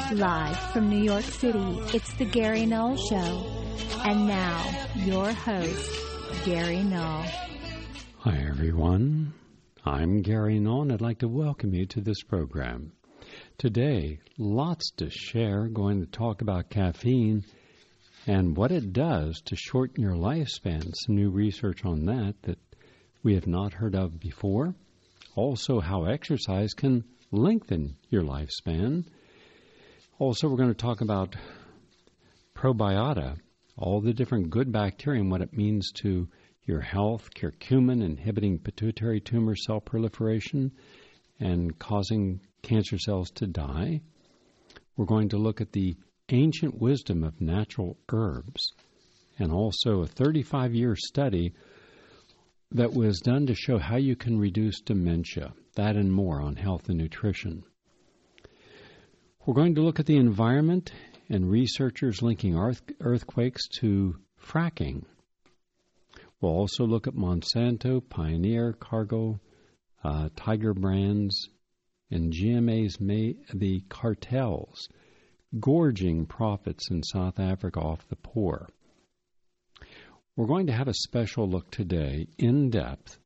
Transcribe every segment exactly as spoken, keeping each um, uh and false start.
Live from New York City, it's the Gary Null Show. And now, your host, Gary Null. Hi, everyone. I'm Gary Null, and I'd like to welcome you to this program. Today, lots to share. Going to talk about caffeine and what it does to shorten your lifespan. Some new research on that that we have not heard of before. Also, how exercise can lengthen your lifespan. Also, we're going to talk about probiota, all the different good bacteria and what it means to your health, curcumin inhibiting pituitary tumor cell proliferation and causing cancer cells to die. We're going to look at the ancient wisdom of natural herbs and also a thirty-five year study that was done to show how you can reduce dementia, that and more on health and nutrition. We're going to look at the environment and researchers linking earth, earthquakes to fracking. We'll also look at Monsanto, Pioneer, Cargill, uh, Tiger Brands, and G M A's may, the cartels gorging profits in South Africa off the poor. We're going to have a special look today, in depth,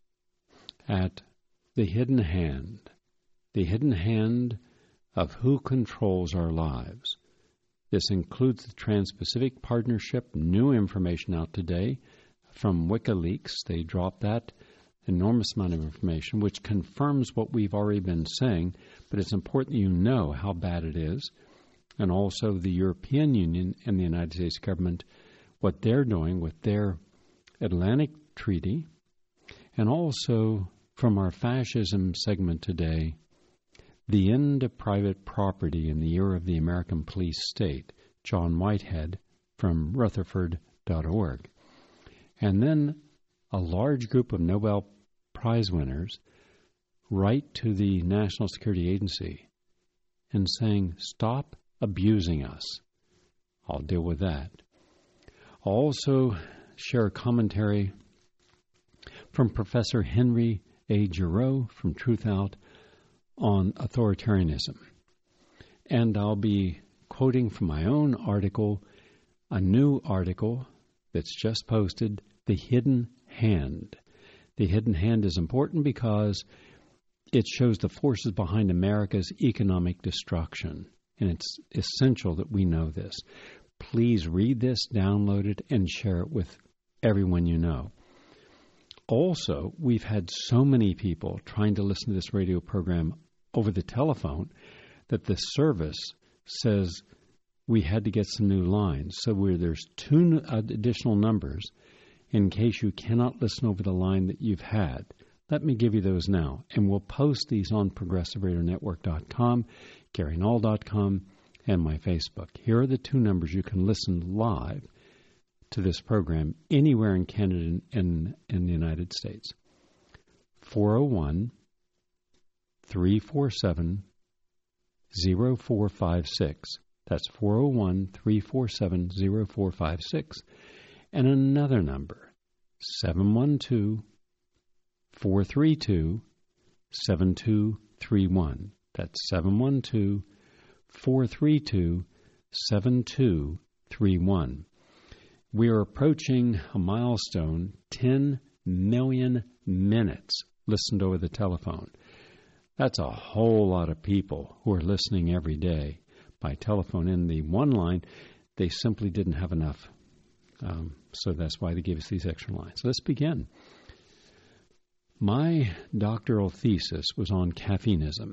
at the hidden hand, the hidden hand of who controls our lives. This includes the Trans-Pacific Partnership, new information out today from WikiLeaks. They dropped that enormous amount of information, which confirms what we've already been saying, but it's important that you know how bad it is. And also the European Union and the United States government, what they're doing with their Atlantic Treaty. And also from our fascism segment today, the end of private property in the year of the American police state, John Whitehead from Rutherford dot org. And then a large group of Nobel Prize winners write to the National Security Agency and saying, stop abusing us. I'll deal with that. I'll also share a commentary from Professor Henry A. Giroux from Truth Out on authoritarianism. And I'll be quoting from my own article, a new article that's just posted, The Hidden Hand. The Hidden Hand is important because it shows the forces behind America's economic destruction. And it's essential that we know this. Please read this, download it, and share it with everyone you know. Also, we've had so many people trying to listen to this radio program over the telephone that the service says we had to get some new lines. So where there's two additional numbers in case you cannot listen over the line that you've had. Let me give you those now. And we'll post these on progressive radio network dot com, Gary Null dot com, and my Facebook. Here are the two numbers you can listen live to this program anywhere in Canada and in the United States. four oh one, three four seven, oh four five six. That's four oh one, three four seven, oh four five six. And another number, seven one two, four three two, seven two three one. That's seven one two, four three two, seven two three one. We are approaching a milestone, ten million minutes listened over the telephone. That's a whole lot of people who are listening every day by telephone. In the one line, they simply didn't have enough. Um, so that's why they gave us these extra lines. So let's begin. My doctoral thesis was on caffeineism.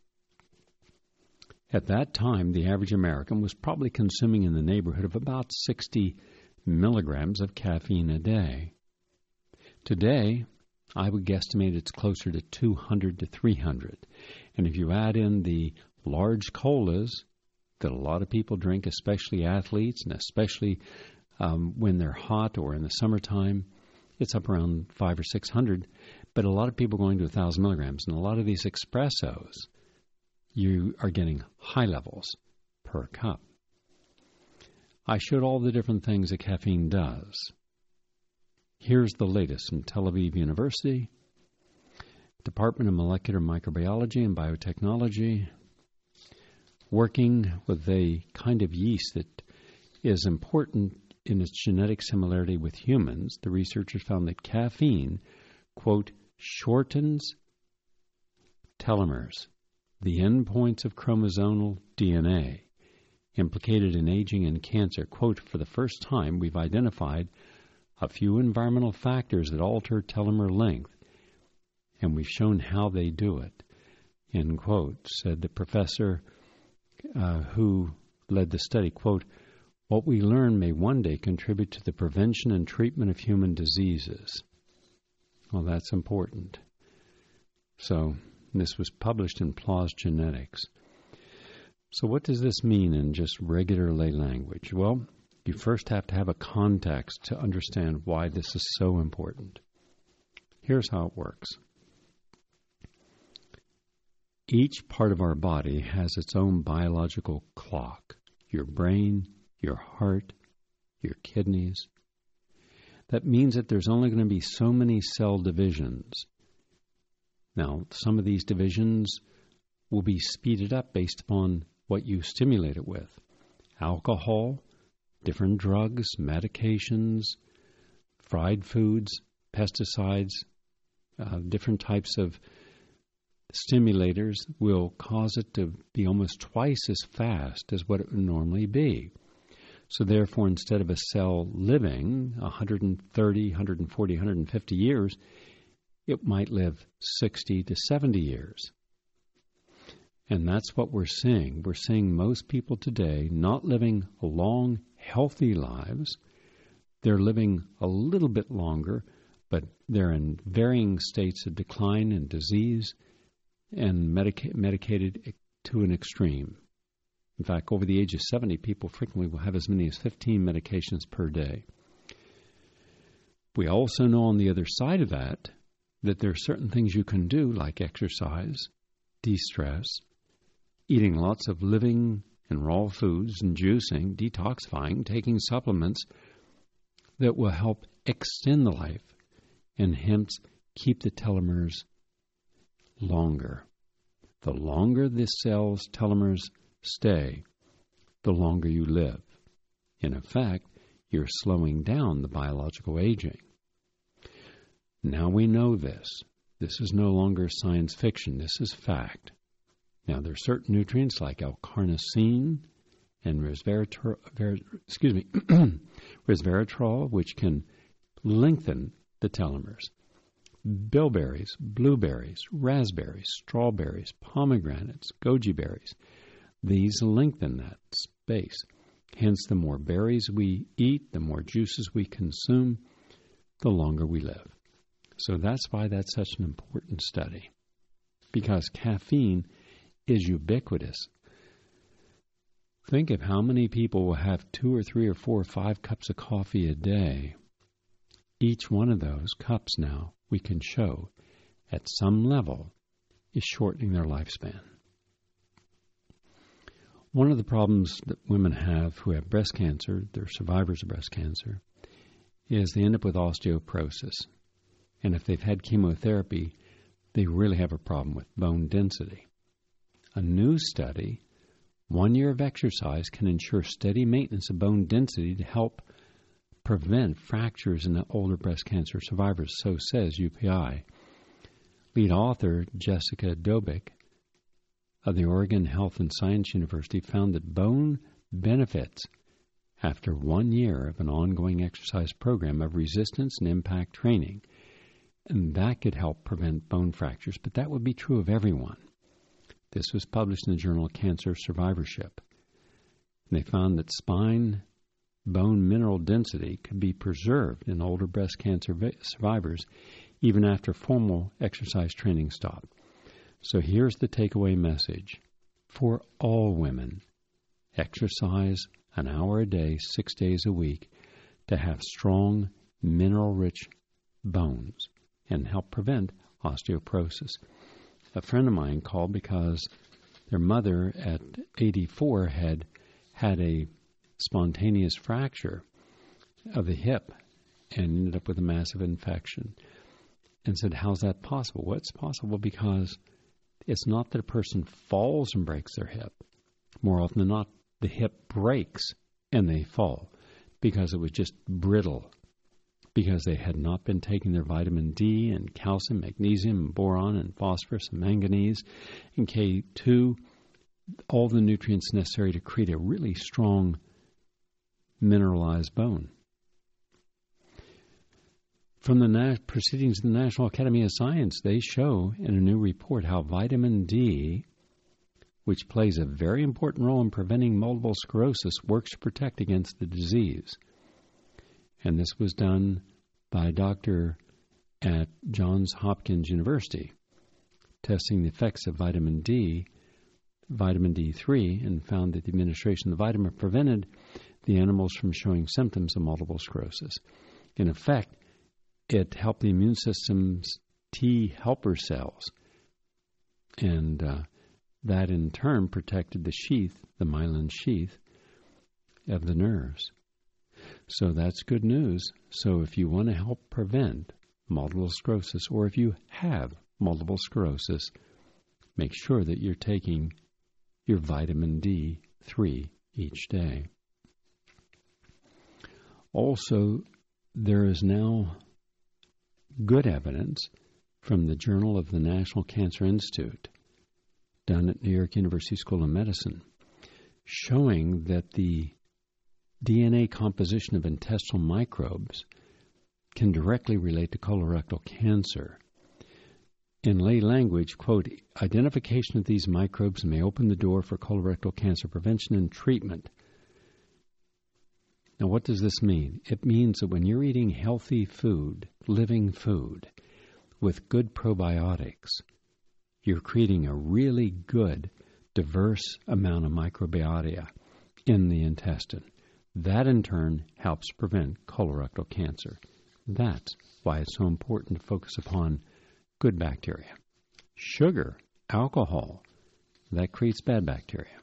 At that time, the average American was probably consuming in the neighborhood of about sixty milligrams of caffeine a day. Today, I would guesstimate it's closer to two hundred to three hundred. And if you add in the large colas that a lot of people drink, especially athletes, and especially um, when they're hot or in the summertime, it's up around five or six hundred. But a lot of people are going to a thousand milligrams, and a lot of these espressos, you are getting high levels per cup. I showed all the different things that caffeine does. Here's the latest from Tel Aviv University, Department of Molecular Microbiology and Biotechnology. working with a kind of yeast that is important in its genetic similarity with humans, the researchers found that caffeine, quote, shortens telomeres, the endpoints of chromosomal D N A, implicated in aging and cancer. Quote, for the first time, we've identified a few environmental factors that alter telomere length, and we've shown how they do it, end quote, said the professor uh, who led the study. Quote, what we learn may one day contribute to the prevention and treatment of human diseases. Well, that's important. So this was published in PLOS Genetics. So what does this mean in just regular lay language? Well, you first have to have a context to understand why this is so important. Here's how it works. Each part of our body has its own biological clock. Your brain, your heart, your kidneys. That means that there's only going to be so many cell divisions. Now, some of these divisions will be speeded up based upon what you stimulate it with. Alcohol, different drugs, medications, fried foods, pesticides, uh, different types of stimulators will cause it to be almost twice as fast as what it would normally be. So therefore, instead of a cell living one hundred thirty, one hundred forty, one hundred fifty years, it might live sixty to seventy years. And that's what we're seeing. We're seeing most people today not living long, healthy lives. They're living a little bit longer, but they're in varying states of decline and disease and medica- medicated to an extreme. In fact, over the age of seventy, people frequently will have as many as fifteen medications per day. We also know on the other side of that, that there are certain things you can do, like exercise, de-stress, eating lots of living and raw foods and juicing, detoxifying, taking supplements that will help extend the life and hence keep the telomeres longer. The longer the cell's telomeres stay, the longer you live. In effect, you're slowing down the biological aging. Now we know this. This is no longer science fiction. This is fact. Now, there are certain nutrients like L-carnosine and resveratrol, excuse me, resveratrol, which can lengthen the telomeres. Bilberries, blueberries, raspberries, strawberries, pomegranates, goji berries. These lengthen that space. Hence, the more berries we eat, the more juices we consume, the longer we live. So that's why that's such an important study, because caffeine is ubiquitous. Think of how many people will have two or three or four or five cups of coffee a day. Each one of those cups now, we can show, at some level, is shortening their lifespan. One of the problems that women have who have breast cancer, they're survivors of breast cancer, is they end up with osteoporosis. And if they've had chemotherapy, they really have a problem with bone density. A new study, one year of exercise, can ensure steady maintenance of bone density to help prevent fractures in the older breast cancer survivors, so says U P I. Lead author Jessica Dobick of the Oregon Health and Science University found that bone benefits after one year of an ongoing exercise program of resistance and impact training. And that could help prevent bone fractures, but that would be true of everyone. This was published in the Journal of Cancer Survivorship. And they found that spine bone mineral density could be preserved in older breast cancer survivors even after formal exercise training stopped. So here's the takeaway message. For all women, exercise an hour a day, six days a week, to have strong, mineral-rich bones and help prevent osteoporosis. A friend of mine called because their mother at eighty-four had had a spontaneous fracture of the hip and ended up with a massive infection, and said, how's that possible? Well, it's possible because it's not that a person falls and breaks their hip, more often than not, the hip breaks and they fall because it was just brittle, because they had not been taking their vitamin D and calcium, magnesium, and boron, and phosphorus, and manganese, and K two, all the nutrients necessary to create a really strong mineralized bone. From the na- proceedings of the National Academy of Science, they show in a new report how vitamin D, which plays a very important role in preventing multiple sclerosis, works to protect against the disease. And this was done by a doctor at Johns Hopkins University, testing the effects of vitamin D, vitamin D three, and found that the administration of the vitamin prevented the animals from showing symptoms of multiple sclerosis. In effect, it helped the immune system's T helper cells, and uh, that in turn protected the sheath, the myelin sheath, of the nerves. So that's good news. So if you want to help prevent multiple sclerosis, or if you have multiple sclerosis, make sure that you're taking your vitamin D three each day. Also, there is now good evidence from the Journal of the National Cancer Institute, done at New York University School of Medicine, showing that the D N A composition of intestinal microbes can directly relate to colorectal cancer. In lay language, quote, identification of these microbes may open the door for colorectal cancer prevention and treatment. Now, what does this mean? It means that when you're eating healthy food, living food, with good probiotics, you're creating a really good, diverse amount of microbiota in the intestine. That, in turn, helps prevent colorectal cancer. That's why it's so important to focus upon good bacteria. Sugar, alcohol, that creates bad bacteria.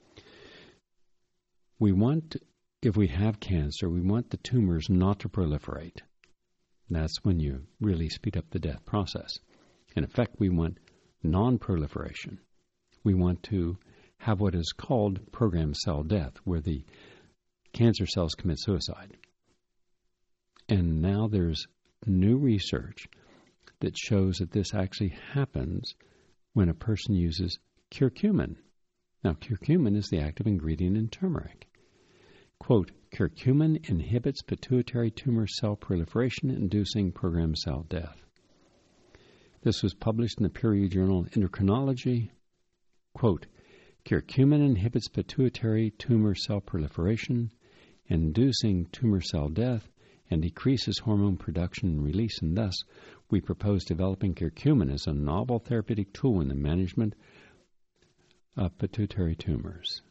We want, if we have cancer, we want the tumors not to proliferate. That's when you really speed up the death process. In effect, we want non-proliferation. We want to have what is called programmed cell death, where the cancer cells commit suicide. And now there's new research that shows that this actually happens when a person uses curcumin. Now, curcumin is the active ingredient in turmeric. Quote, curcumin inhibits pituitary tumor cell proliferation, inducing programmed cell death. This was published in the peer-reviewed journal Endocrinology. Quote, curcumin inhibits pituitary tumor cell proliferation, inducing tumor cell death, and decreases hormone production and release, and thus we propose developing curcumin as a novel therapeutic tool in the management of pituitary tumors.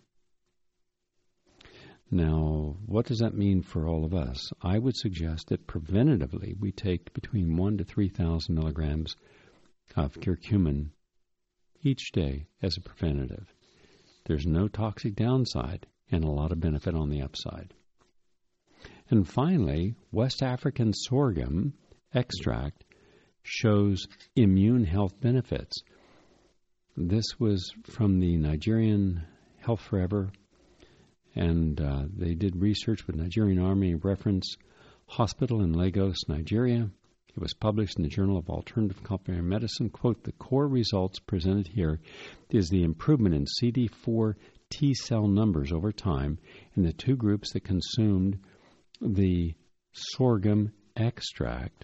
Now, what does that mean for all of us? I would suggest that preventatively we take between one to three thousand milligrams of curcumin each day as a preventative. There's no toxic downside and a lot of benefit on the upside. And finally, West African sorghum extract shows immune health benefits. This was from the Nigerian Health Forever, and uh, they did research with Nigerian Army Reference Hospital in Lagos, Nigeria. It was published in the Journal of Alternative Complementary Medicine. Quote, the core results presented here is the improvement in C D four T cell numbers over time in the two groups that consumed the sorghum extract,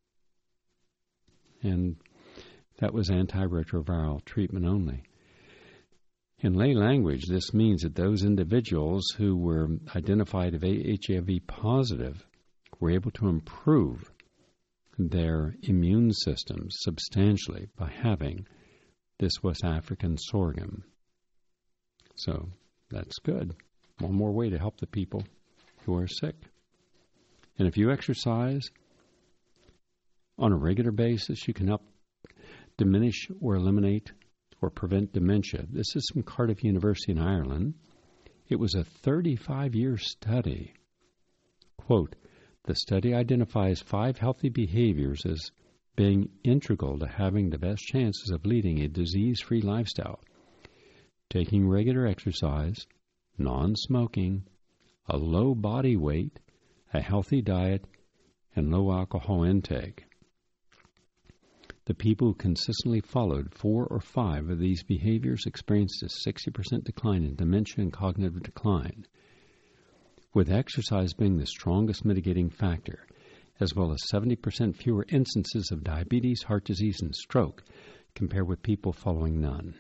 and that was antiretroviral treatment only. In lay language, this means that those individuals who were identified as H I V positive were able to improve their immune systems substantially by having this West African sorghum. So that's good. One more way to help the people who are sick. And if you exercise on a regular basis, you can help diminish or eliminate or prevent dementia. This is from Cardiff University in Ireland. It was a thirty-five year study. Quote, the study identifies five healthy behaviors as being integral to having the best chances of leading a disease-free lifestyle. taking regular exercise, non-smoking, a low body weight, a healthy diet, and low alcohol intake. The people who consistently followed four or five of these behaviors experienced a sixty percent decline in dementia and cognitive decline, with exercise being the strongest mitigating factor, as well as seventy percent fewer instances of diabetes, heart disease, and stroke compared with people following none.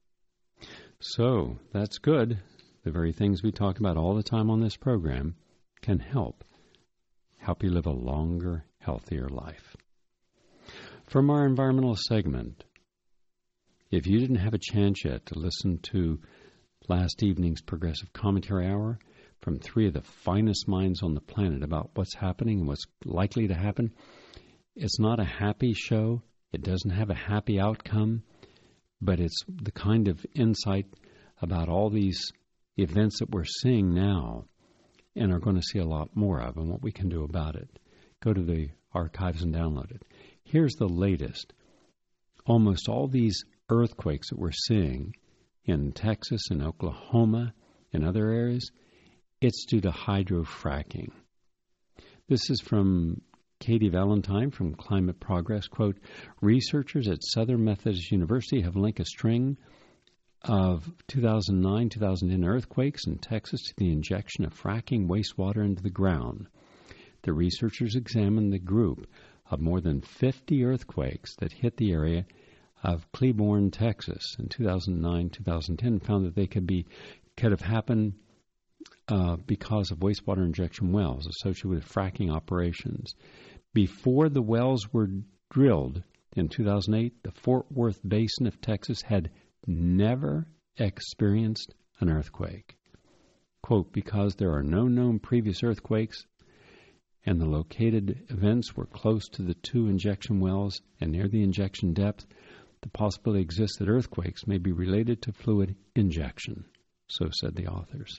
So, that's good. The very things we talk about all the time on this program can help. Help you live a longer, healthier life. From our environmental segment, if you didn't have a chance yet to listen to last evening's Progressive Commentary Hour from three of the finest minds on the planet about what's happening and what's likely to happen, it's not a happy show. It doesn't have a happy outcome, but it's the kind of insight about all these events that we're seeing now and are going to see a lot more of and what we can do about it. Go to the archives and download it. Here's the latest. Almost all these earthquakes that we're seeing in Texas and Oklahoma and other areas, it's due to hydrofracking. This is from Katie Valentine from Climate Progress. Quote, researchers at Southern Methodist University have linked a string of two thousand nine to two thousand ten earthquakes in Texas to the injection of fracking wastewater into the ground. The researchers examined the group of more than fifty earthquakes that hit the area of Cleburne, Texas in two thousand nine to two thousand ten, found that they could be could have happened uh, because of wastewater injection wells associated with fracking operations. Before the wells were drilled in two thousand eight, the Fort Worth Basin of Texas had never experienced an earthquake. Quote, because there are no known previous earthquakes and the located events were close to the two injection wells and near the injection depth, the possibility exists that earthquakes may be related to fluid injection, so said the authors.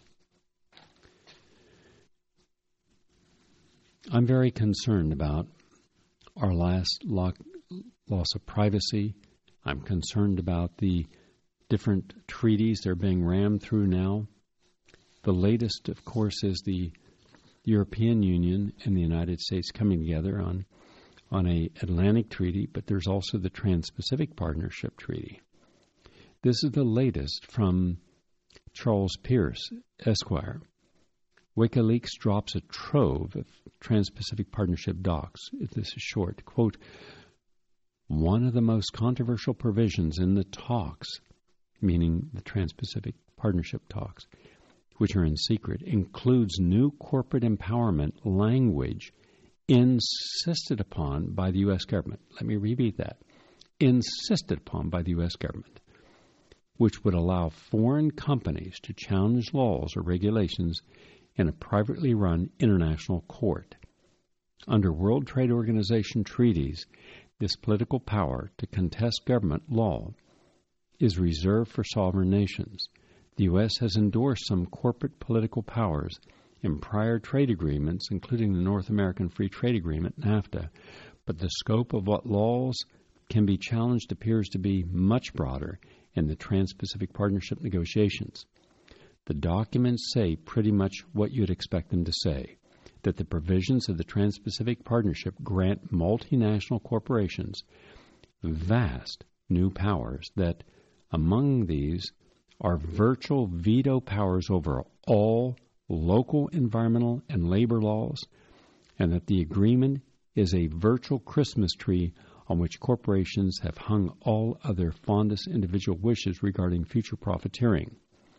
I'm very concerned about our last lock, loss of privacy. I'm concerned about the different treaties that are being rammed through now. The latest, of course, is the European Union and the United States coming together on, on a Atlantic treaty, but there's also the Trans-Pacific Partnership Treaty. This is the latest from Charles Pierce, Esquire. WikiLeaks drops a trove of Trans-Pacific Partnership docs. This is short. Quote, one of the most controversial provisions in the talks, meaning the Trans-Pacific Partnership talks, which are in secret, includes new corporate empowerment language insisted upon by the U S government. Let me repeat that. Insisted upon by the U S government, which would allow foreign companies to challenge laws or regulations in a privately run international court. Under World Trade Organization treaties, this political power to contest government law is reserved for sovereign nations. The U S has endorsed some corporate political powers in prior trade agreements, including the North American Free Trade Agreement, NAFTA, but the scope of what laws can be challenged appears to be much broader in the Trans-Pacific Partnership negotiations. The documents say pretty much what you'd expect them to say, that the provisions of the Trans-Pacific Partnership grant multinational corporations vast new powers that, among these, are virtual veto powers over all local environmental and labor laws, and that the agreement is a virtual Christmas tree on which corporations have hung all other fondest individual wishes regarding future profiteering.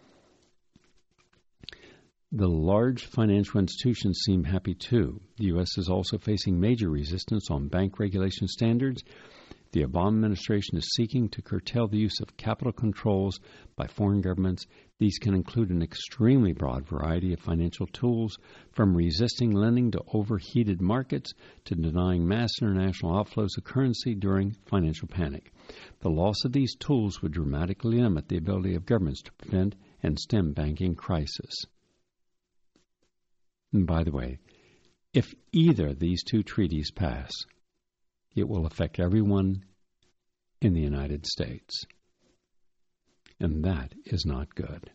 The large financial institutions seem happy too. The U S is also facing major resistance on bank regulation standards. The Obama administration is seeking to curtail the use of capital controls by foreign governments. These can include an extremely broad variety of financial tools, from resisting lending to overheated markets to denying mass international outflows of currency during financial panic. The loss of these tools would dramatically limit the ability of governments to prevent and stem banking crisis. And by the way, if either of these two treaties pass, it will affect everyone in the United States. and that is not good.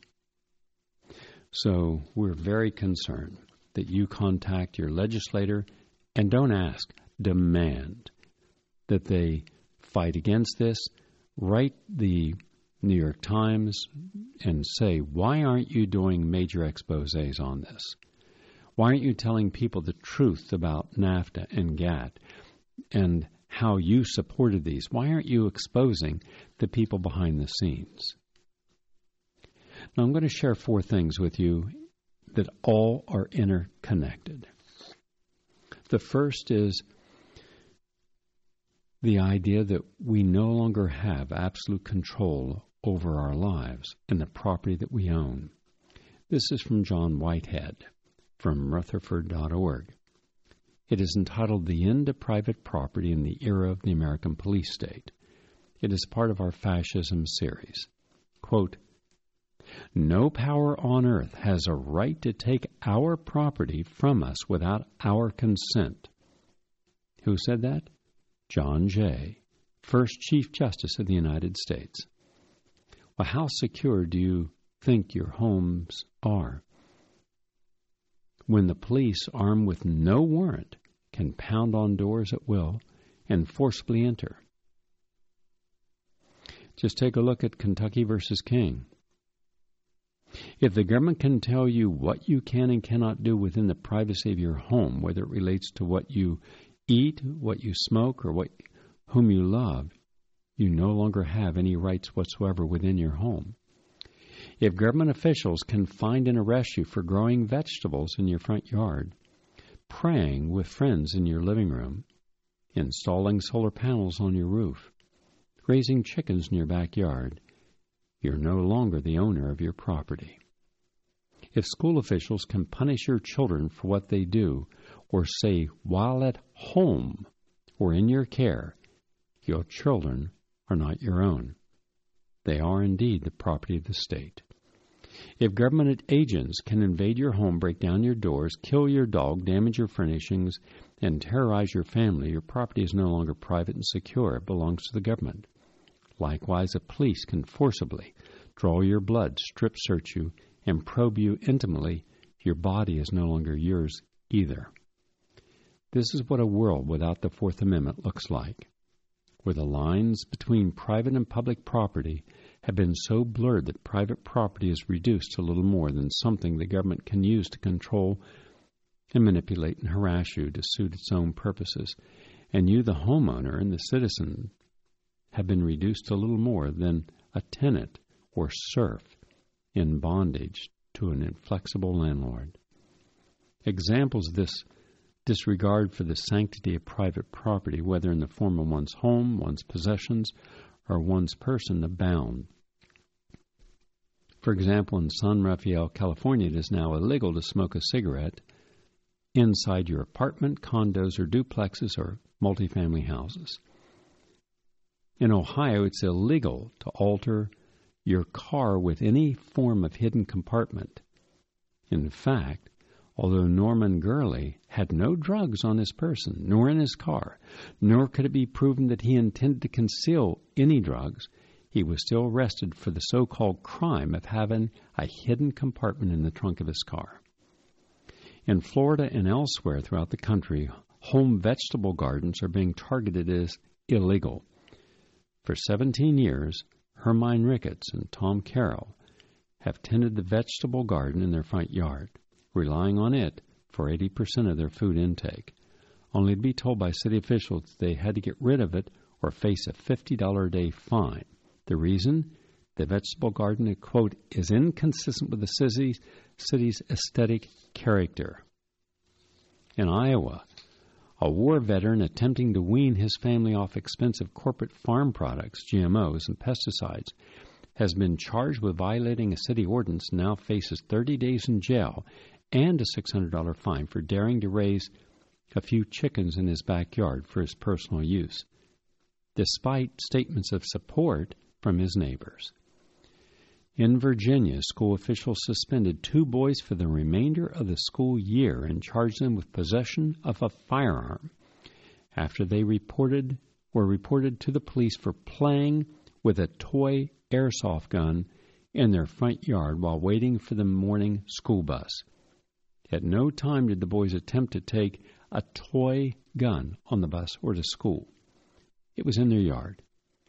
So we're very concerned that you contact your legislator and don't ask, demand that they fight against this. Write the New York Times and say, why aren't you doing major exposés on this? Why aren't you telling people the truth about NAFTA and GATT and how you supported these? Why aren't you exposing the people behind the scenes? Now, I'm going to share four things with you that all are interconnected. The first is the idea that we no longer have absolute control over our lives and the property that we own. This is from John Whitehead from Rutherford dot org. It is entitled The End of Private Property in the Era of the American Police State. It is part of our fascism series. Quote, no power on earth has a right to take our property from us without our consent. Who said that? John Jay, first Chief Justice of the United States. Well, how secure do you think your homes are when the police, armed with no warrant, can pound on doors at will and forcibly enter? Just take a look at Kentucky versus King. If the government can tell you what you can and cannot do within the privacy of your home, whether it relates to what you eat, what you smoke, or what whom you love, you no longer have any rights whatsoever within your home. If government officials can find and arrest you for growing vegetables in your front yard, praying with friends in your living room, installing solar panels on your roof, raising chickens in your backyard, you're no longer the owner of your property. If school officials can punish your children for what they do, or say while at home or in your care, your children are not your own. They are indeed the property of the state. If government agents can invade your home, break down your doors, kill your dog, damage your furnishings, and terrorize your family, your property is no longer private and secure. It belongs to the government. Likewise, the police can forcibly draw your blood, strip search you, and probe you intimately. Your body is no longer yours either. This is what a world without the Fourth Amendment looks like, where the lines between private and public property have been so blurred that private property is reduced to little more than something the government can use to control and manipulate and harass you to suit its own purposes. And you, the homeowner and the citizen, have been reduced to little more than a tenant or serf in bondage to an inflexible landlord. Examples of this disregard for the sanctity of private property, whether in the form of one's home, one's possessions, or one's person, abound. For example, in San Rafael, California, it is now illegal to smoke a cigarette inside your apartment, condos, or duplexes, or multifamily houses. In Ohio, it's illegal to alter your car with any form of hidden compartment. In fact, although Norman Gurley had no drugs on his person, nor in his car, nor could it be proven that he intended to conceal any drugs, he was still arrested for the so-called crime of having a hidden compartment in the trunk of his car. In Florida and elsewhere throughout the country, home vegetable gardens are being targeted as illegal. For seventeen years, Hermine Ricketts and Tom Carroll have tended the vegetable garden in their front yard, relying on it for eighty percent of their food intake, only to be told by city officials they had to get rid of it or face a fifty dollars a day fine. The reason? The vegetable garden, quote, is inconsistent with the city's, city's aesthetic character. In Iowa, a war veteran attempting to wean his family off expensive corporate farm products, G M Os, and pesticides has been charged with violating a city ordinance and now faces thirty days in jail and a six hundred dollars fine for daring to raise a few chickens in his backyard for his personal use, despite statements of support from his neighbors. In Virginia, school officials suspended two boys for the remainder of the school year and charged them with possession of a firearm after they reported were reported to the police for playing with a toy airsoft gun in their front yard while waiting for the morning school bus. At no time did the boys attempt to take a toy gun on the bus or to school. It was in their yard.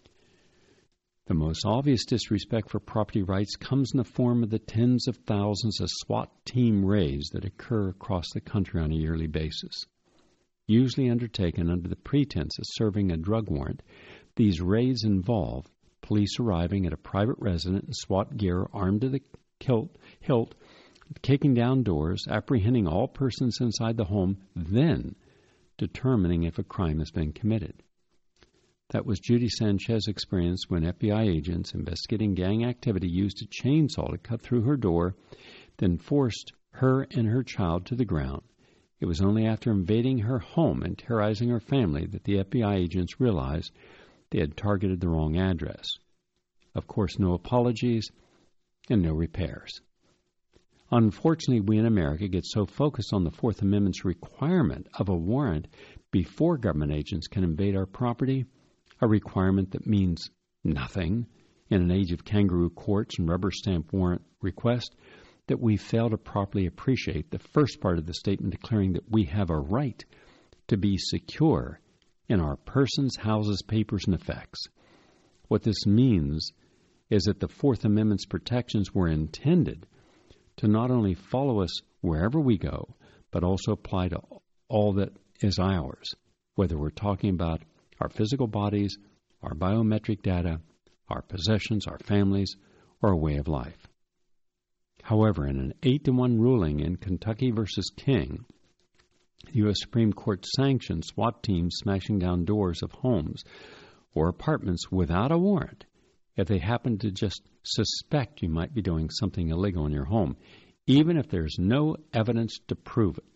The most obvious disrespect for property rights comes in the form of the tens of thousands of SWAT team raids that occur across the country on a yearly basis. Usually undertaken under the pretense of serving a drug warrant, these raids involve police arriving at a private residence in SWAT gear armed to the kilt, hilt, kicking down doors, apprehending all persons inside the home, then determining if a crime has been committed. That was Judy Sanchez's experience when F B I agents investigating gang activity used a chainsaw to cut through her door, then forced her and her child to the ground. It was only after invading her home and terrorizing her family that the F B I agents realized they had targeted the wrong address. Of course, no apologies and no repairs. Unfortunately, we in America get so focused on the Fourth Amendment's requirement of a warrant before government agents can invade our property, a requirement that means nothing in an age of kangaroo courts and rubber stamp warrant requests, that we fail to properly appreciate the first part of the statement declaring that we have a right to be secure in our persons, houses, papers, and effects. What this means is that the Fourth Amendment's protections were intended to not only follow us wherever we go, but also apply to all that is ours, whether we're talking about our physical bodies, our biometric data, our possessions, our families, or a way of life. However, in an eight to one ruling in Kentucky versus King, the U S Supreme Court sanctioned SWAT teams smashing down doors of homes or apartments without a warrant if they happen to just suspect you might be doing something illegal in your home, even if there's no evidence to prove it.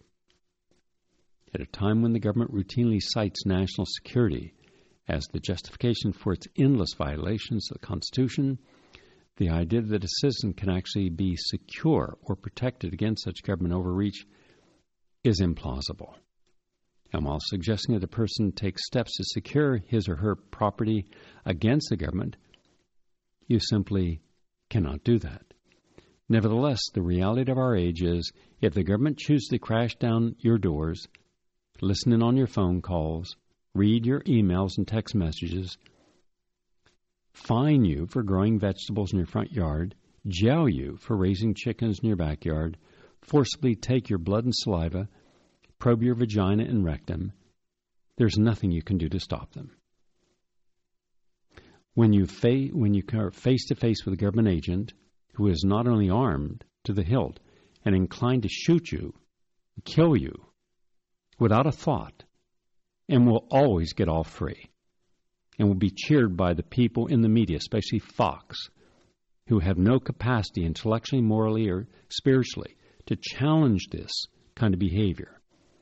At a time when the government routinely cites national security as the justification for its endless violations of the Constitution, the idea that a citizen can actually be secure or protected against such government overreach is implausible. And while suggesting that a person takes steps to secure his or her property against the government, you simply cannot do that. Nevertheless, the reality of our age is if the government chooses to crash down your doors, listen in on your phone calls, read your emails and text messages, fine you for growing vegetables in your front yard, jail you for raising chickens in your backyard, forcibly take your blood and saliva, probe your vagina and rectum, there's nothing you can do to stop them. When you fa- when you are face-to-face with a government agent who is not only armed to the hilt and inclined to shoot you, kill you, without a thought, and will always get off free, and will be cheered by the people in the media, especially Fox, who have no capacity intellectually, morally, or spiritually to challenge this kind of behavior,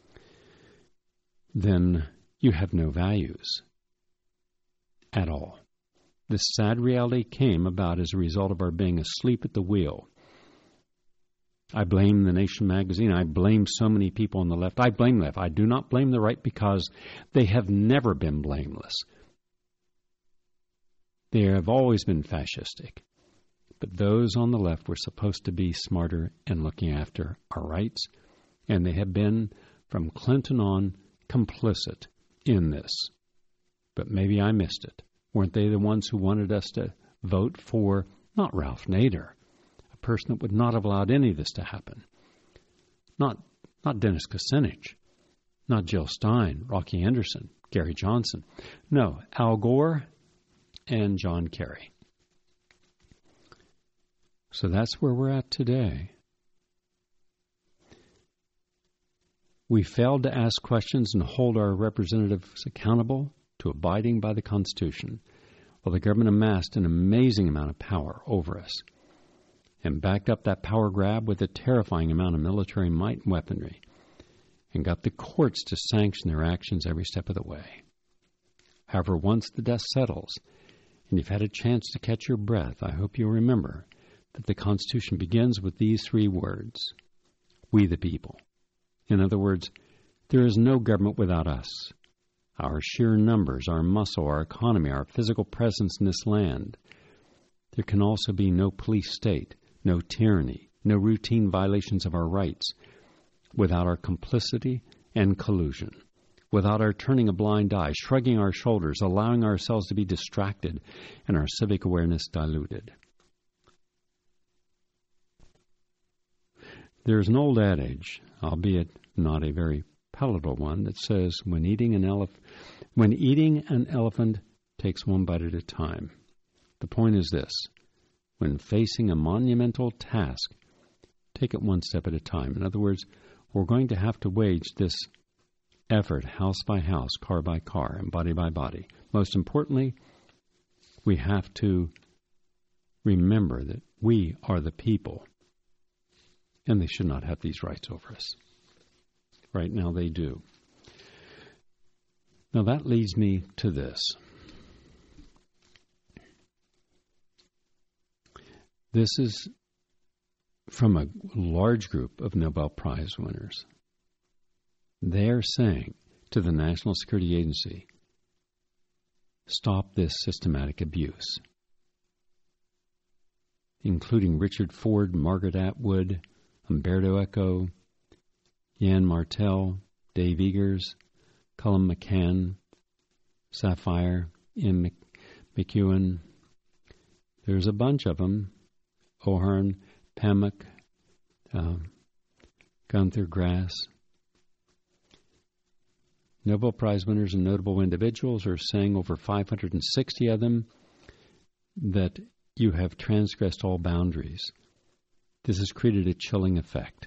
then you have no values at all. This sad reality came about as a result of our being asleep at the wheel. I blame The Nation magazine. I blame so many people on the left. I blame the left. I do not blame the right because they have never been blameless. They have always been fascistic. But those on the left were supposed to be smarter and looking after our rights, and they have been, from Clinton on, complicit in this. But maybe I missed it. Weren't they the ones who wanted us to vote for, not Ralph Nader, a person that would not have allowed any of this to happen, not not Dennis Kucinich, not Jill Stein, Rocky Anderson, Gary Johnson. No, Al Gore and John Kerry. So that's where we're at today. We failed to ask questions and hold our representatives accountable to abiding by the Constitution, while the government amassed an amazing amount of power over us and backed up that power grab with a terrifying amount of military might and weaponry and got the courts to sanction their actions every step of the way. However, once the dust settles and you've had a chance to catch your breath, I hope you'll remember that the Constitution begins with these three words: we the people. In other words, there is no government without us. Our sheer numbers, our muscle, our economy, our physical presence in this land, There can also be no police state, no tyranny, no routine violations of our rights without our complicity and collusion, without our turning a blind eye, shrugging our shoulders, allowing ourselves to be distracted, and our civic awareness diluted. There's an old adage, albeit not a very palatable one, that says when eating an elef- when eating an elephant takes one bite at a time. The point is this: when facing a monumental task, take it one step at a time. In other words, we're going to have to wage this effort house by house, car by car, and body by body. Most importantly, we have to remember that we are the people, and they should not have these rights over us. Right now they do. Now that leads me to this. This is from a large group of Nobel Prize winners. They're saying to the National Security Agency, stop this systematic abuse, including Richard Ford, Margaret Atwood, Umberto Eco, Yann Martel, Dave Eggers, Cullen McCann, Sapphire, M. McEwen. There's a bunch of them. O'Hearn, Pamuk, uh, Gunther Grass. Nobel Prize winners and notable individuals are saying, over five hundred sixty of them, that you have transgressed all boundaries. This has created a chilling effect.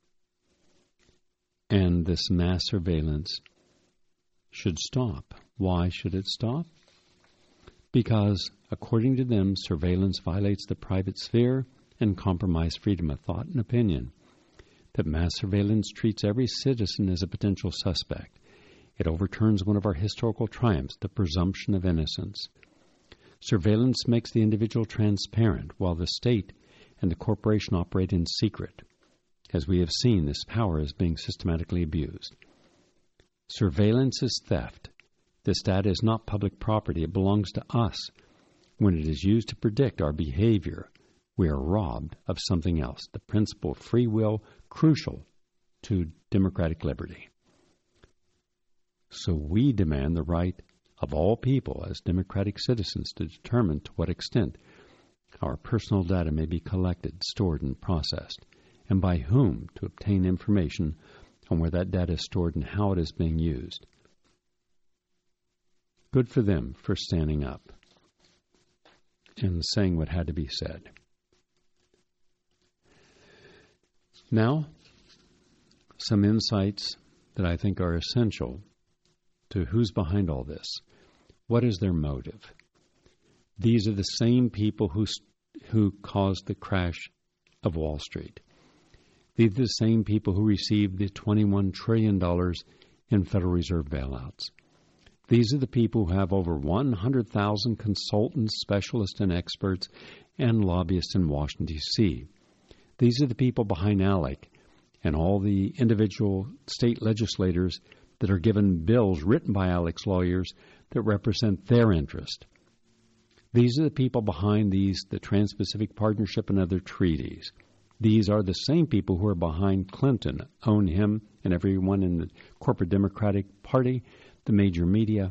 And this mass surveillance should stop. Why should it stop? Because, according to them, surveillance violates the private sphere and compromises freedom of thought and opinion. That mass surveillance treats every citizen as a potential suspect. It overturns one of our historical triumphs, the presumption of innocence. Surveillance makes the individual transparent, while the state and the corporation operate in secret. As we have seen, this power is being systematically abused. Surveillance is theft. This data is not public property. It belongs to us. When it is used to predict our behavior, we are robbed of something else, the principle of free will, crucial to democratic liberty. So we demand the right of all people as democratic citizens to determine to what extent our personal data may be collected, stored, and processed, and by whom to obtain information on where that data is stored and how it is being used. Good for them for standing up and saying what had to be said. Now, some insights that I think are essential to who's behind all this. What is their motive? These are the same people who who caused the crash of Wall Street. These are the same people who received the twenty-one trillion dollars in Federal Reserve bailouts. These are the people who have over one hundred thousand consultants, specialists, and experts, and lobbyists in Washington, D C These are the people behind ALEC and all the individual state legislators that are given bills written by ALEC's lawyers that represent their interest. These are the people behind these, the Trans-Pacific Partnership and other treaties. These are the same people who are behind Clinton, own him and everyone in the corporate Democratic Party, the major media.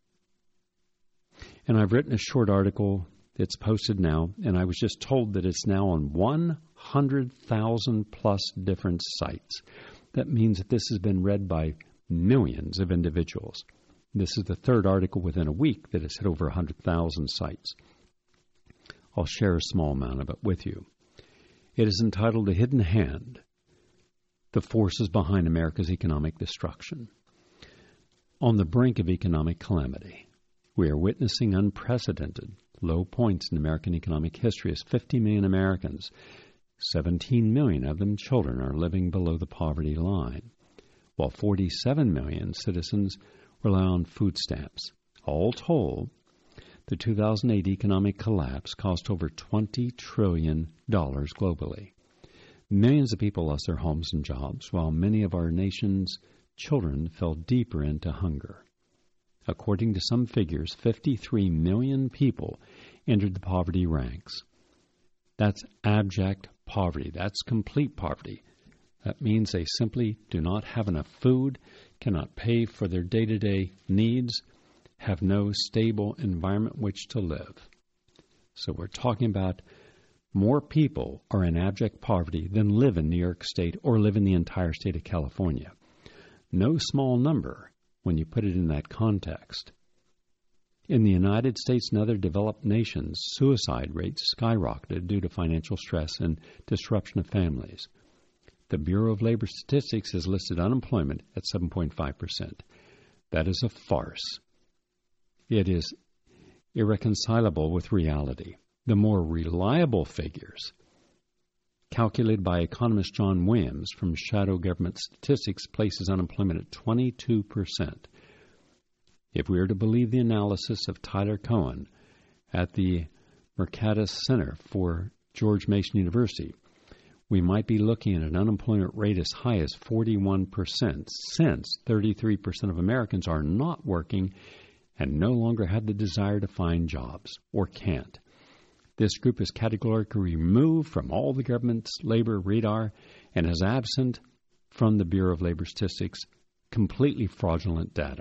And I've written a short article. It's posted now, and I was just told that it's now on one hundred thousand plus different sites. That means that this has been read by millions of individuals. This is the third article within a week that has hit over one hundred thousand sites. I'll share a small amount of it with you. It is entitled The Hidden Hand, The Forces Behind America's Economic Destruction. On the brink of economic calamity, we are witnessing unprecedented low points in American economic history as fifty million Americans, seventeen million of them children, are living below the poverty line, while forty-seven million citizens rely on food stamps. All told, the two thousand eight economic collapse cost over twenty trillion dollars globally. Millions of people lost their homes and jobs, while many of our nation's children fell deeper into hunger. According to some figures, fifty-three million people entered the poverty ranks. That's abject poverty. That's complete poverty. That means they simply do not have enough food, cannot pay for their day-to-day needs, have no stable environment in which to live. So we're talking about more people are in abject poverty than live in New York State or live in the entire state of California. No small number when you put it in that context. In the United States and other developed nations, suicide rates skyrocketed due to financial stress and disruption of families. The Bureau of Labor Statistics has listed unemployment at seven point five percent. That is a farce. It is irreconcilable with reality. The more reliable figures, calculated by economist John Williams from Shadow Government Statistics, places unemployment at twenty-two percent. If we are to believe the analysis of Tyler Cohen at the Mercatus Center for George Mason University, we might be looking at an unemployment rate as high as forty-one percent, since thirty-three percent of Americans are not working and no longer have the desire to find jobs, or can't. This group is categorically removed from all the government's labor radar and is absent from the Bureau of Labor Statistics, completely fraudulent data.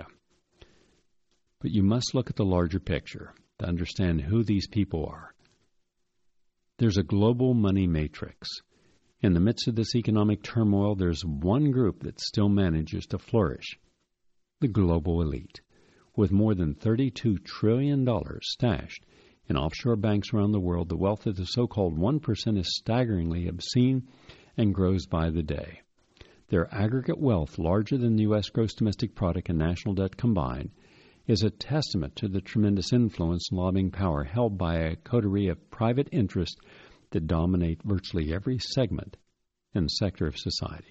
But you must look at the larger picture to understand who these people are. There's a global money matrix. In the midst of this economic turmoil, there's one group that still manages to flourish, the global elite, with more than thirty-two trillion dollars stashed in offshore banks around the world. The wealth of the so-called one percent is staggeringly obscene and grows by the day. Their aggregate wealth, larger than the U S gross domestic product and national debt combined, is a testament to the tremendous influence and lobbying power held by a coterie of private interests that dominate virtually every segment and sector of society.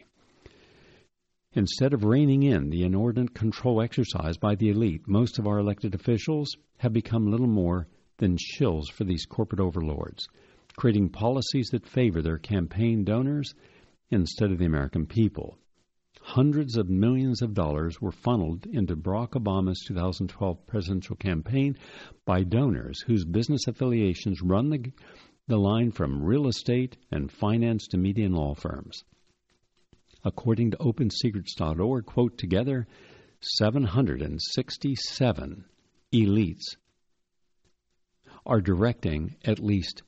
Instead of reining in the inordinate control exercised by the elite, most of our elected officials have become little more than shills for these corporate overlords, creating policies that favor their campaign donors instead of the American people. Hundreds of millions of dollars were funneled into Barack Obama's two thousand twelve presidential campaign by donors whose business affiliations run the, the line from real estate and finance to media and law firms. According to open secrets dot org, quote, together, seven hundred sixty-seven elites are directing at least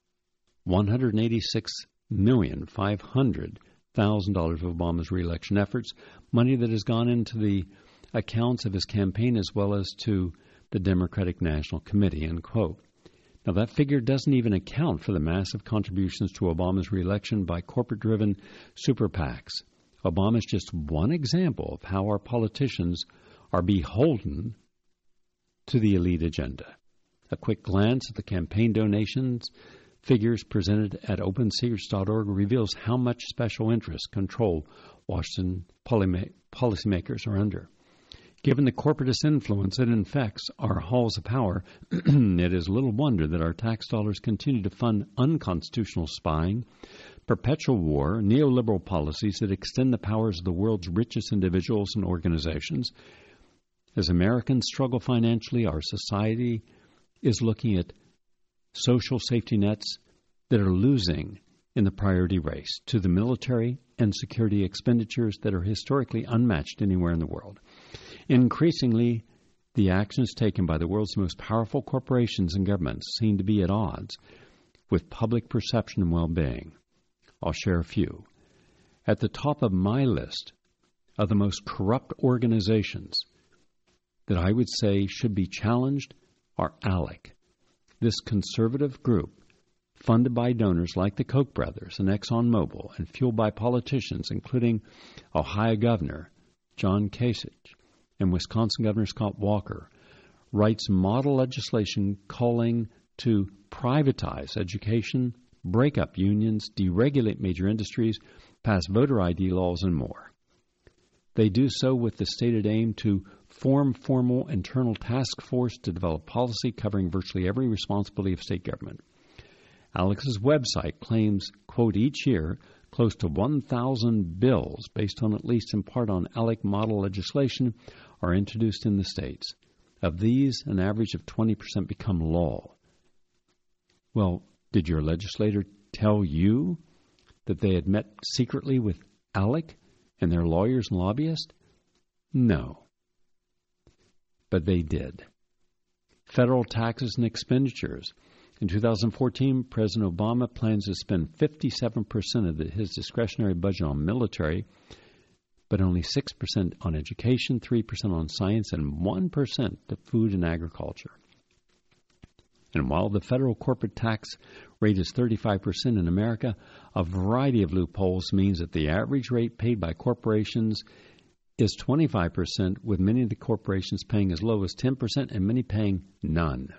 one hundred eighty-six million five hundred thousand dollars of Obama's reelection efforts, money that has gone into the accounts of his campaign as well as to the Democratic National Committee, end quote. Now, that figure doesn't even account for the massive contributions to Obama's reelection by corporate-driven super PACs. Obama is just one example of how our politicians are beholden to the elite agenda. A quick glance at the campaign donations figures presented at open secrets dot org reveals how much special interest control Washington policymakers are under. Given the corporatist influence that infects our halls of power, it is little wonder that our tax dollars continue to fund unconstitutional spying, perpetual war, neoliberal policies that extend the powers of the world's richest individuals and organizations. As Americans struggle financially, our society is looking at social safety nets that are losing in the priority race to the military and security expenditures that are historically unmatched anywhere in the world. Increasingly, the actions taken by the world's most powerful corporations and governments seem to be at odds with public perception and well-being. I'll share a few. At the top of my list of the most corrupt organizations that I would say should be challenged are ALEC, this conservative group funded by donors like the Koch brothers and ExxonMobil and fueled by politicians including Ohio Governor John Kasich and Wisconsin Governor Scott Walker, writes model legislation calling to privatize education, break up unions, deregulate major industries, pass voter I D laws, and more. They do so with the stated aim to form formal internal task force to develop policy covering virtually every responsibility of state government. Alex's website claims, quote, each year close to one thousand bills based on at least in part on ALEC model legislation are introduced in the states. Of these, an average of twenty percent become law. Well, did your legislator tell you that they had met secretly with ALEC and their lawyers and lobbyists? No. But they did. Federal taxes and expenditures. In two thousand fourteen, President Obama plans to spend fifty-seven percent of the, his discretionary budget on military, but only six percent on education, three percent on science, and one percent to food and agriculture. And while the federal corporate tax rate is thirty-five percent in America, a variety of loopholes means that the average rate paid by corporations is twenty-five percent, with many of the corporations paying as low as ten percent and many paying none.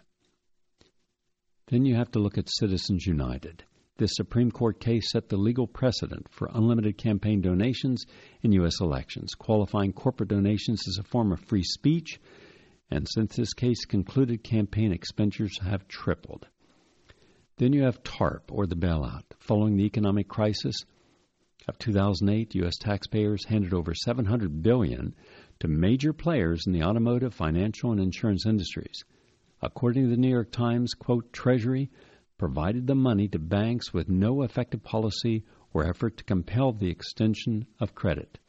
Then you have to look at Citizens United. This Supreme Court case set the legal precedent for unlimited campaign donations in U S elections, qualifying corporate donations as a form of free speech, and since this case concluded, campaign expenditures have tripled. Then you have TARP, or the bailout. Following the economic crisis of two thousand eight, U S taxpayers handed over seven hundred billion dollars to major players in the automotive, financial, and insurance industries. According to the New York Times, quote, Treasury provided the money to banks with no effective policy or effort to compel the extension of credit.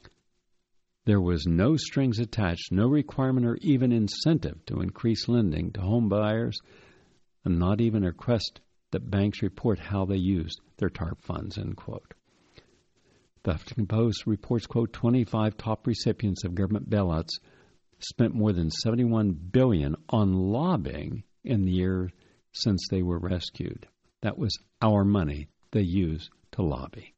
There was no strings attached, no requirement or even incentive to increase lending to home buyers, and not even a request that banks report how they used their TARP funds, end quote. The Huffington Post reports, quote, twenty-five top recipients of government bailouts spent more than seventy-one billion dollars on lobbying in the year since they were rescued. That was our money they used to lobby.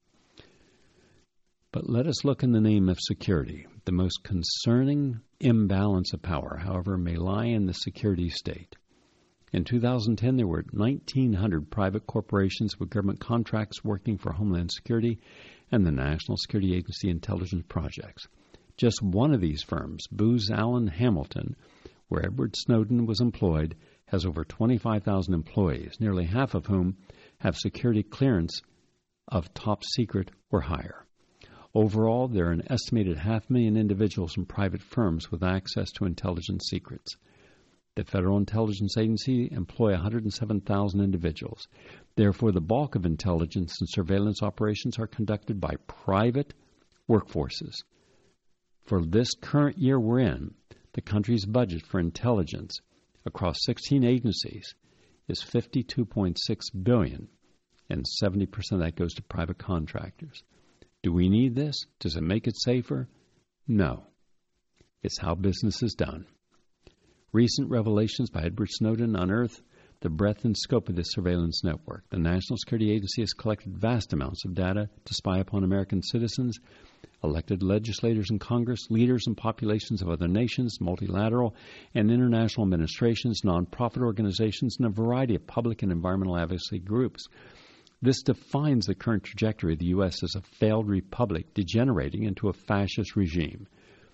But let us look in the name of security. The most concerning imbalance of power, however, may lie in the security state. In two thousand ten, there were nineteen hundred private corporations with government contracts working for Homeland Security and the National Security Agency intelligence projects. Just one of these firms, Booz Allen Hamilton, where Edward Snowden was employed, has over twenty-five thousand employees, nearly half of whom have security clearance of top secret or higher. Overall, there are an estimated half million individuals from private firms with access to intelligence secrets. The Federal Intelligence Agency employ one hundred seven thousand individuals. Therefore, the bulk of intelligence and surveillance operations are conducted by private workforces. For this current year we're in, the country's budget for intelligence across sixteen agencies is fifty-two point six billion dollars, and seventy percent of that goes to private contractors. Do we need this? Does it make it safer? No. It's how business is done. Recent revelations by Edward Snowden unearth the breadth and scope of this surveillance network. The National Security Agency has collected vast amounts of data to spy upon American citizens, elected legislators in Congress, leaders and populations of other nations, multilateral and international administrations, nonprofit organizations, and a variety of public and environmental advocacy groups. This defines the current trajectory of the U S as a failed republic degenerating into a fascist regime.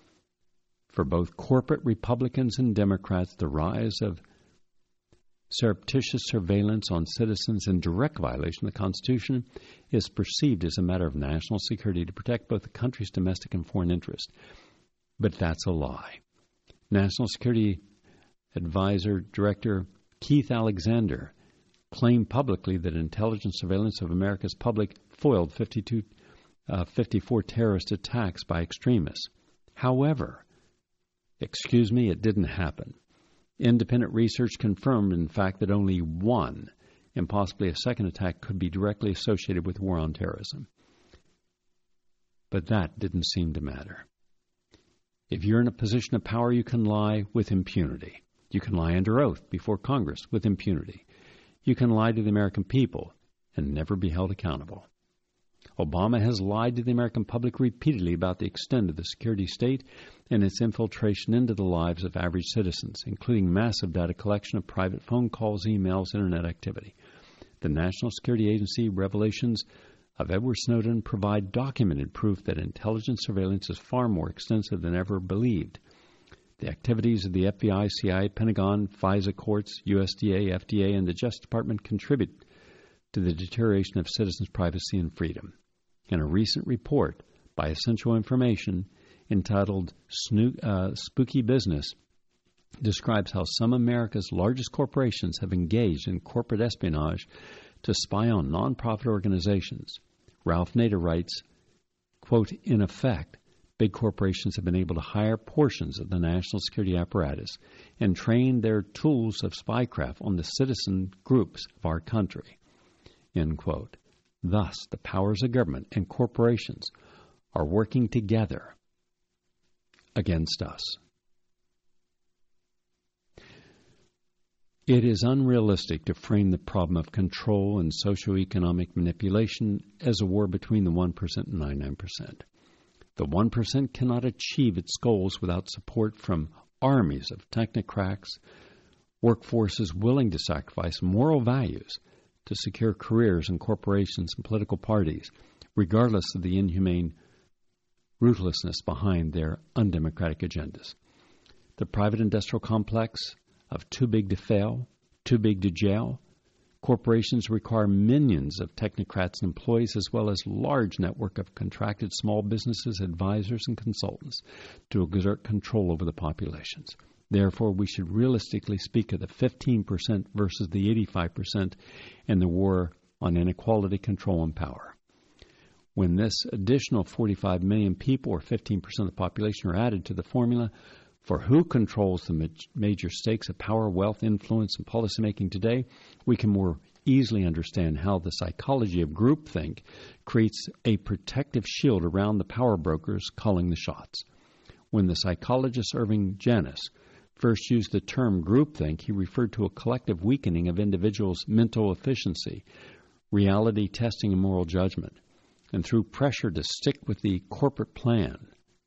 For both corporate Republicans and Democrats, the rise of surreptitious surveillance on citizens in direct violation of the Constitution is perceived as a matter of national security to protect both the country's domestic and foreign interests. But that's a lie. National Security Advisor Director Keith Alexander claimed publicly that intelligence surveillance of America's public foiled fifty-two, uh, fifty-four terrorist attacks by extremists. However, excuse me, it didn't happen. Independent research confirmed, in fact, that only one and possibly a second attack could be directly associated with war on terrorism. But that didn't seem to matter. If you're in a position of power, you can lie with impunity. You can lie under oath before Congress with impunity. You can lie to the American people and never be held accountable. Obama has lied to the American public repeatedly about the extent of the security state and its infiltration into the lives of average citizens, including massive data collection of private phone calls, emails, internet activity. The National Security Agency revelations of Edward Snowden provide documented proof that intelligence surveillance is far more extensive than ever believed. The activities of the F B I, C I A, Pentagon, FISA courts, U S D A, F D A, and the Justice Department contribute to the deterioration of citizens' privacy and freedom. In a recent report by Essential Information entitled Snoo- uh, Spooky Business, describes how some of America's largest corporations have engaged in corporate espionage to spy on nonprofit organizations. Ralph Nader writes, quote, in effect, big corporations have been able to hire portions of the national security apparatus and train their tools of spycraft on the citizen groups of our country, end quote. Thus, the powers of government and corporations are working together against us. It is unrealistic to frame the problem of control and socioeconomic manipulation as a war between the one percent and ninety-nine percent. The one percent cannot achieve its goals without support from armies of technocrats, workforces willing to sacrifice moral values to secure careers in corporations and political parties, regardless of the inhumane ruthlessness behind their undemocratic agendas. The private industrial complex of too big to fail, too big to jail. Corporations require millions of technocrats and employees, as well as large network of contracted small businesses, advisors, and consultants to exert control over the populations. Therefore, we should realistically speak of the fifteen percent versus the eighty-five percent in the war on inequality, control, and power. When this additional forty-five million people, or fifteen percent of the population, are added to the formula for who controls the major stakes of power, wealth, influence, and policymaking today, we can more easily understand how the psychology of groupthink creates a protective shield around the power brokers calling the shots. When the psychologist Irving Janis first used the term groupthink, he referred to a collective weakening of individuals' mental efficiency, reality testing, and moral judgment, and through pressure to stick with the corporate plan.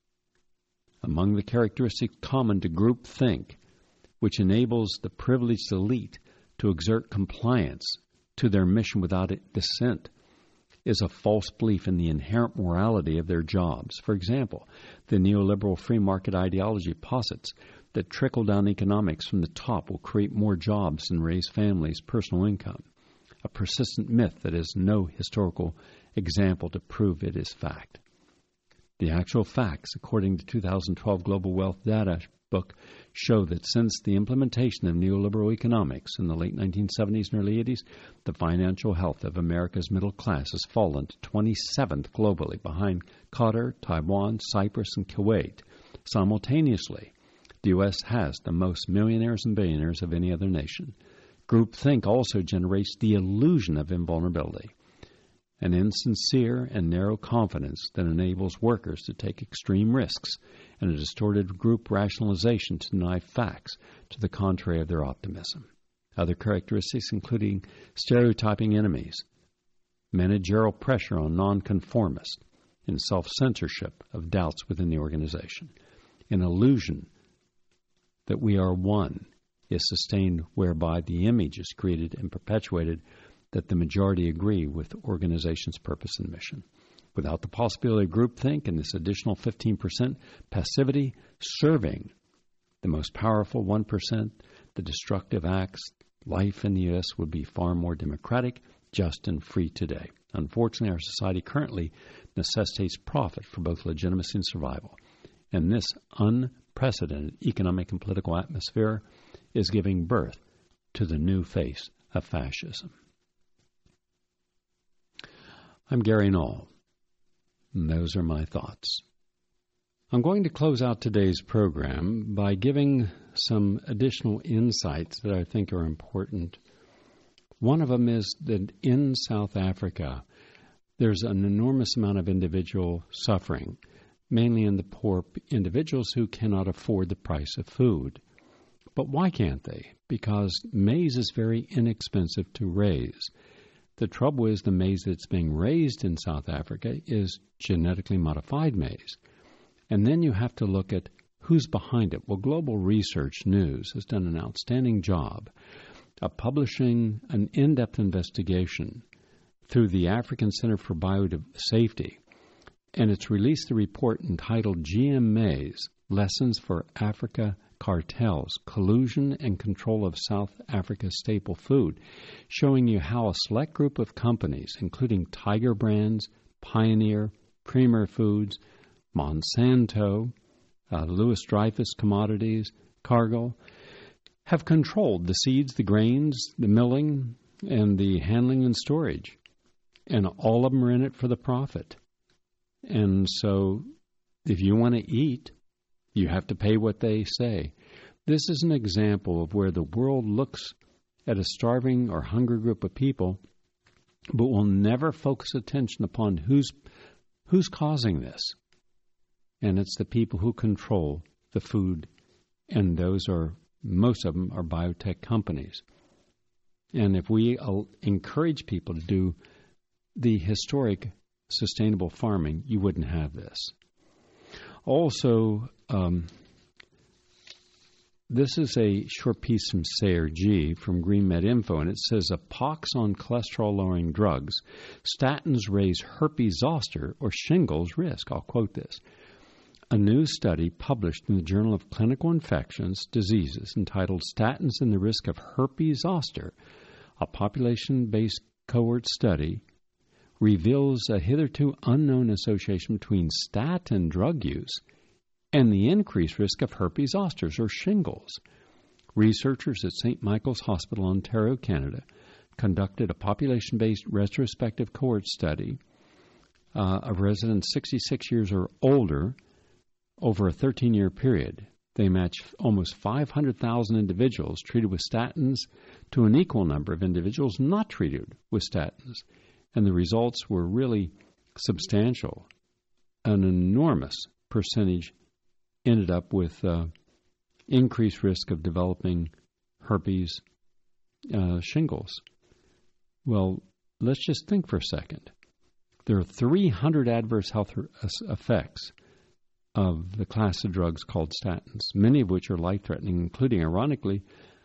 Among the characteristics common to groupthink, which enables the privileged elite to exert compliance to their mission without dissent, is a false belief in the inherent morality of their jobs. For example, the neoliberal free market ideology posits that trickle-down economics from the top will create more jobs and raise families' personal income, a persistent myth that has no historical example to prove it is fact. The actual facts, according to two thousand twelve Global Wealth Data book, show that since the implementation of neoliberal economics in the late nineteen seventies and early eighties, the financial health of America's middle class has fallen to twenty-seventh globally, behind Qatar, Taiwan, Cyprus, and Kuwait. Simultaneously, the U S has the most millionaires and billionaires of any other nation. Groupthink also generates the illusion of invulnerability, an insincere and narrow confidence that enables workers to take extreme risks, and a distorted group rationalization to deny facts to the contrary of their optimism. Other characteristics including stereotyping enemies, managerial pressure on nonconformists, and self-censorship of doubts within the organization. An illusion that we are one is sustained, whereby the image is created and perpetuated that the majority agree with the organization's purpose and mission. Without the possibility of groupthink and this additional fifteen percent passivity serving the most powerful one percent, the destructive acts, life in the U S would be far more democratic, just, and free today. Unfortunately, our society currently necessitates profit for both legitimacy and survival. And this unprecedented economic and political atmosphere is giving birth to the new face of fascism. I'm Gary Null, and those are my thoughts. I'm going to close out today's program by giving some additional insights that I think are important. One of them is that in South Africa, there's an enormous amount of individual suffering, mainly in the poor individuals who cannot afford the price of food. But why can't they? Because maize is very inexpensive to raise. The trouble is the maize that's being raised in South Africa is genetically modified maize. And then you have to look at who's behind it. Well, Global Research News has done an outstanding job of publishing an in-depth investigation through the African Center for Biosafety. And it's released a report entitled G M Maize, Lessons for Africa Cartels, Collusion and Control of South Africa's Staple Food, showing you how a select group of companies, including Tiger Brands, Pioneer, Premier Foods, Monsanto, uh, Louis Dreyfus Commodities, Cargill, have controlled the seeds, the grains, the milling, and the handling and storage. And all of them are in it for the profit. And so if you want to eat, you have to pay what they say. This is an example of where the world looks at a starving or hungry group of people, but will never focus attention upon who's who's causing this. And it's the people who control the food, and those are, most of them are biotech companies. And if we uh, encourage people to do the historic sustainable farming, you wouldn't have this. Also, um, this is a short piece from Sayer G from GreenMed Info, and it says, a pox on cholesterol-lowering drugs. Statins raise herpes zoster or shingles risk. I'll quote this. A new study published in the Journal of Clinical Infectious Diseases entitled Statins and the Risk of Herpes Zoster, a population-based cohort study, reveals a hitherto unknown association between statin drug use and the increased risk of herpes zoster or shingles. Researchers at Saint Michael's Hospital, Ontario, Canada, conducted a population-based retrospective cohort study uh, of residents sixty-six years or older over a thirteen-year period. They matched almost five hundred thousand individuals treated with statins to an equal number of individuals not treated with statins. And the results were really substantial. An enormous percentage ended up with uh, increased risk of developing herpes uh, shingles. Well, let's just think for a second. There are three hundred adverse health effects of the class of drugs called statins, many of which are life-threatening, including, ironically,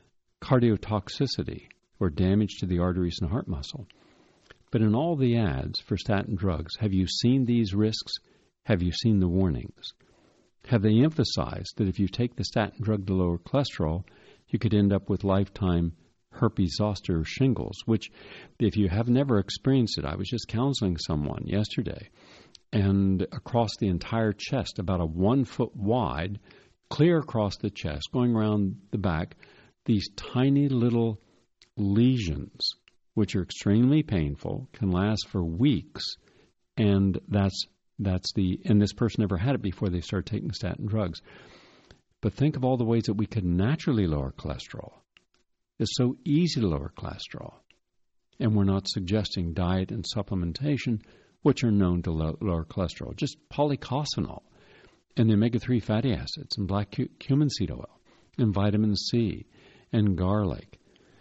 cardiotoxicity, or damage to the arteries and heart muscle. But in all the ads for statin drugs, have you seen these risks? Have you seen the warnings? Have they emphasized that if you take the statin drug to lower cholesterol, you could end up with lifetime herpes zoster or shingles, which, if you have never experienced it, I was just counseling someone yesterday, and across the entire chest, about a one foot wide, clear across the chest, going around the back, these tiny little lesions, which are extremely painful, can last for weeks, and that's that's the and this person never had it before they started taking statin drugs. But think of all the ways that we could naturally lower cholesterol. It's so easy to lower cholesterol, and we're not suggesting diet and supplementation, which are known to lo- lower cholesterol. Just polycosanol, and the omega three fatty acids, and black cu- cumin seed oil, and vitamin C, and garlic.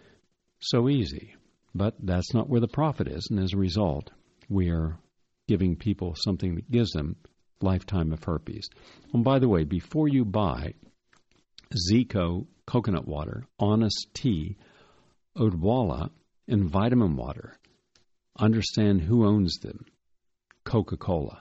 So easy. But that's not where the profit is, and as a result, we are giving people something that gives them lifetime of herpes. And by the way, before you buy Zico coconut water, Honest Tea, Odwalla, and vitamin water, understand who owns them. Coca-Cola.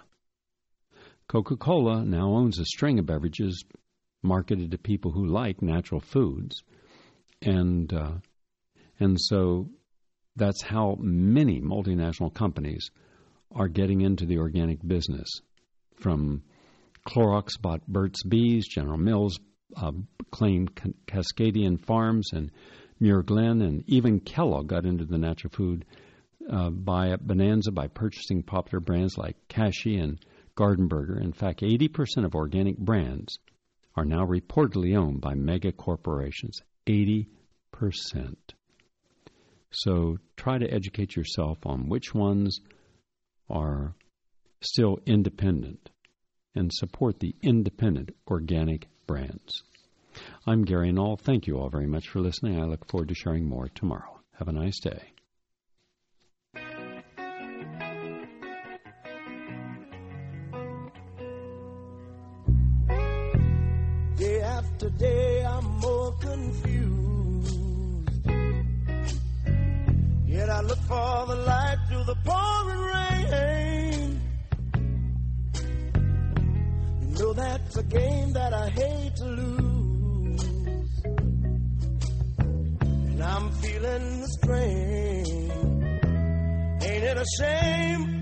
Coca-Cola now owns a string of beverages marketed to people who like natural foods, and uh, and so that's how many multinational companies are getting into the organic business. From Clorox bought Burt's Bees, General Mills uh, claimed Cascadian Farms and Muir Glen, and even Kellogg got into the natural food uh, by Bonanza by purchasing popular brands like Kashi and Garden Burger. In fact, eighty percent of organic brands are now reportedly owned by mega corporations. eighty percent. So try to educate yourself on which ones are still independent and support the independent organic brands. I'm Gary Null. Thank you all very much for listening. I look forward to sharing more tomorrow. Have a nice day. Day after day, I'm more confused. Yet I look for the light through the pouring rain. You know that's a game that I hate to lose. And I'm feeling the strain. Ain't it a shame?